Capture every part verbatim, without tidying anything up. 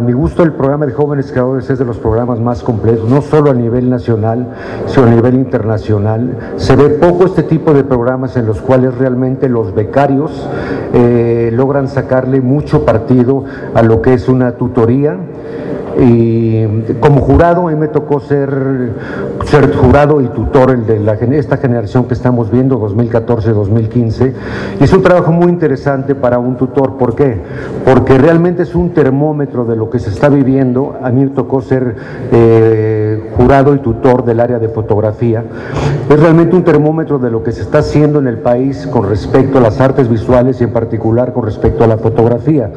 mi gusto, el programa de Jóvenes Creadores es de los programas más completos, no solo a nivel nacional, sino a nivel internacional. Se ve poco este tipo de programas en los cuales realmente los becarios eh, logran sacarle mucho partido a lo que es una tutoría. Y como jurado, a mí me tocó ser, ser jurado y tutor el de la, esta generación que estamos viendo, dos mil catorce dos mil quince, y es un trabajo muy interesante para un tutor. ¿Por qué? Porque realmente es un termómetro de lo que se está viviendo. A mí me tocó ser eh, jurado y tutor del área de fotografía. Es realmente un termómetro de lo que se está haciendo en el país con respecto a las artes visuales y en particular con respecto a la fotografía.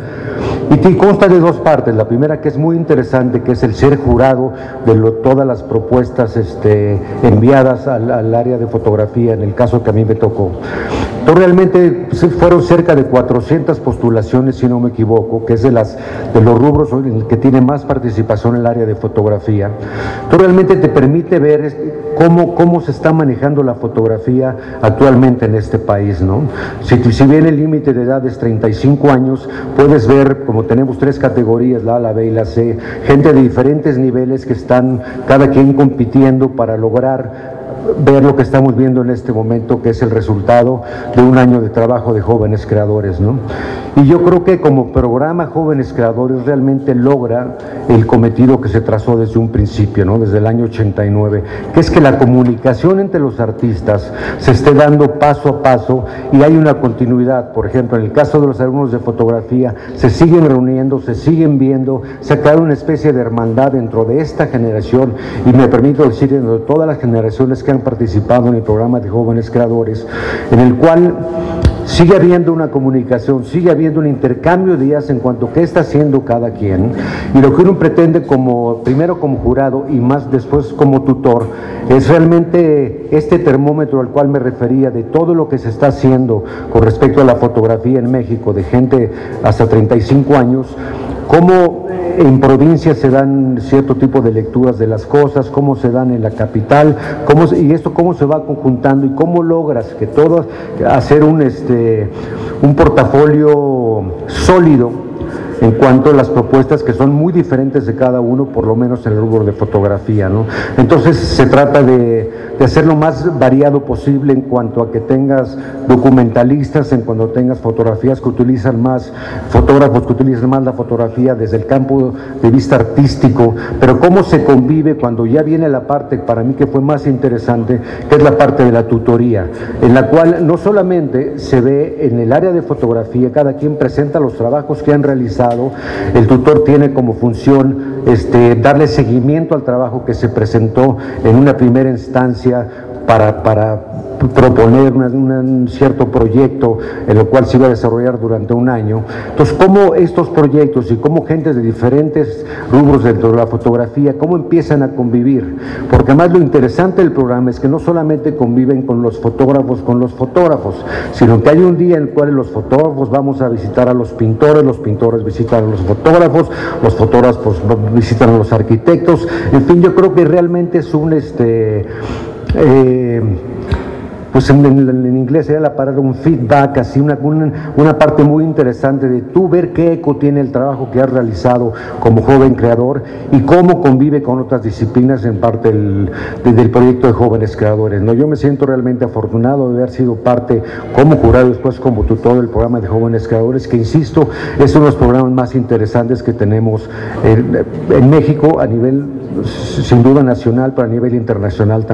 Y consta de dos partes. La primera, que es muy interesante, que es el ser jurado de lo, todas las propuestas este, enviadas al, al área de fotografía, en el caso que a mí me tocó. Entonces, realmente fueron cerca de cuatrocientas postulaciones, si no me equivoco, que es de, las, de los rubros en el que tiene más participación en el área de fotografía. Entonces, realmente te permite ver cómo, cómo se está manejando la fotografía actualmente en este país, ¿no? Si, si bien el límite de edad es treinta y cinco años, puedes ver, como tenemos tres categorías, la A, la B y la C, gente de diferentes niveles que están cada quien compitiendo para lograr ver lo que estamos viendo en este momento, que es el resultado de un año de trabajo de Jóvenes Creadores, ¿no? Y yo creo que como programa Jóvenes Creadores realmente logra el cometido que se trazó desde un principio, ¿no? Desde el año ochenta y nueve, que es que la comunicación entre los artistas se esté dando paso a paso y hay una continuidad. Por ejemplo, en el caso de los alumnos de fotografía, se siguen reuniendo, se siguen viendo, se ha creado una especie de hermandad dentro de esta generación, y me permito decir, dentro de todas las generaciones que han participado en el programa de Jóvenes Creadores, en el cual sigue habiendo una comunicación, sigue habiendo un intercambio de ideas en cuanto a qué está haciendo cada quien, y lo que uno pretende como, primero como jurado y más después como tutor, es realmente este termómetro al cual me refería, de todo lo que se está haciendo con respecto a la fotografía en México, de gente hasta treinta y cinco años, cómo en provincias se dan cierto tipo de lecturas de las cosas, cómo se dan en la capital, cómo, y esto cómo se va conjuntando y cómo logras que todo, hacer un, este, un portafolio sólido en cuanto a las propuestas que son muy diferentes de cada uno, por lo menos en el rubro de fotografía, ¿no? Entonces se trata de, de hacer lo más variado posible en cuanto a que tengas documentalistas, en cuanto tengas fotografías que utilizan más, fotógrafos que utilizan más la fotografía desde el campo de vista artístico, pero cómo se convive cuando ya viene la parte, para mí que fue más interesante, que es la parte de la tutoría, en la cual no solamente se ve en el área de fotografía, cada quien presenta los trabajos que han realizado. El tutor tiene como función este, darle seguimiento al trabajo que se presentó en una primera instancia para, para proponer una, una, un cierto proyecto en el cual se iba a desarrollar durante un año. Entonces, cómo estos proyectos y cómo gente de diferentes rubros dentro de la fotografía, cómo empiezan a convivir, porque además lo interesante del programa es que no solamente conviven con los fotógrafos, con los fotógrafos, sino que hay un día en el cual los fotógrafos vamos a visitar a los pintores, los pintores visitan a los fotógrafos, los fotógrafos visitan a los arquitectos, en fin, yo creo que realmente es un este eh, pues en, en, en inglés sería la palabra un feedback, así una, una, una parte muy interesante de tú ver qué eco tiene el trabajo que has realizado como joven creador y cómo convive con otras disciplinas en parte del, de, del proyecto de Jóvenes Creadores, ¿no? Yo me siento realmente afortunado de haber sido parte como jurado y después como tutor del programa de Jóvenes Creadores, que insisto, es uno de los programas más interesantes que tenemos en, en México a nivel, sin duda nacional, pero a nivel internacional también.